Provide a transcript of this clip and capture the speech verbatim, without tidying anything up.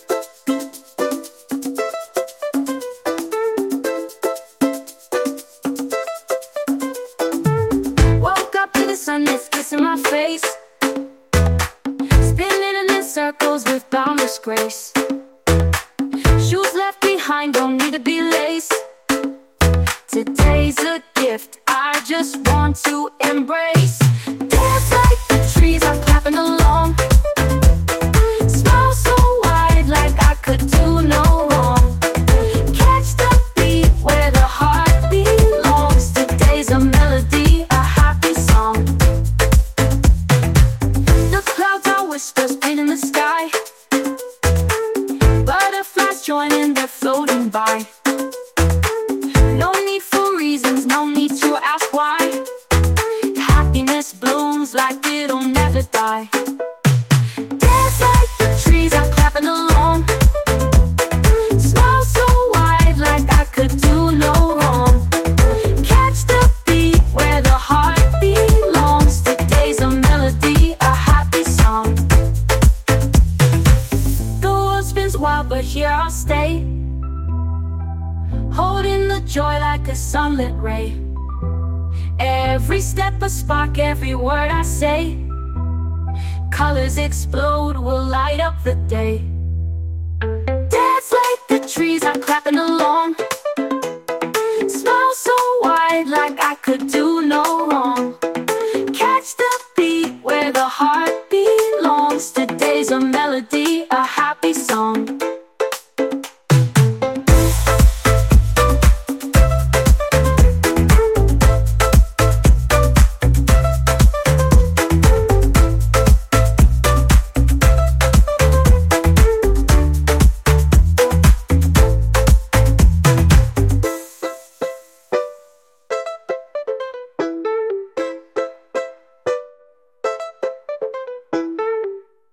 Woke up to the sun that's kissing my face, spinning in circles with boundless grace. Shoes left behind don't need to be laced. Today's a gift I just want to embrace. Dance like the trees are clapping along. Smile so wide like I could do no wrong. Catch the beat where the heart belongs. Today's a melody, a happy song. The clouds are whispers painting the sky. Butterflies joining, they're floating by. No need for reasons, no need to ask why. Happiness blooms like it'll never die. Dance like the trees are clapping along. Smile so wide like I could do no wrong. Catch the beat where the heart belongs. Today's a melody, a happy song. The world spins wild, but here I'll stay, holding the joy like a sunlit ray. Every step a spark, every word I say. Colors explode, will light up the day. Dance like the trees are clapping along. Smile so wide like I could do no wrong. Catch the beat where the heart belongs. Today's a melody, a happy song.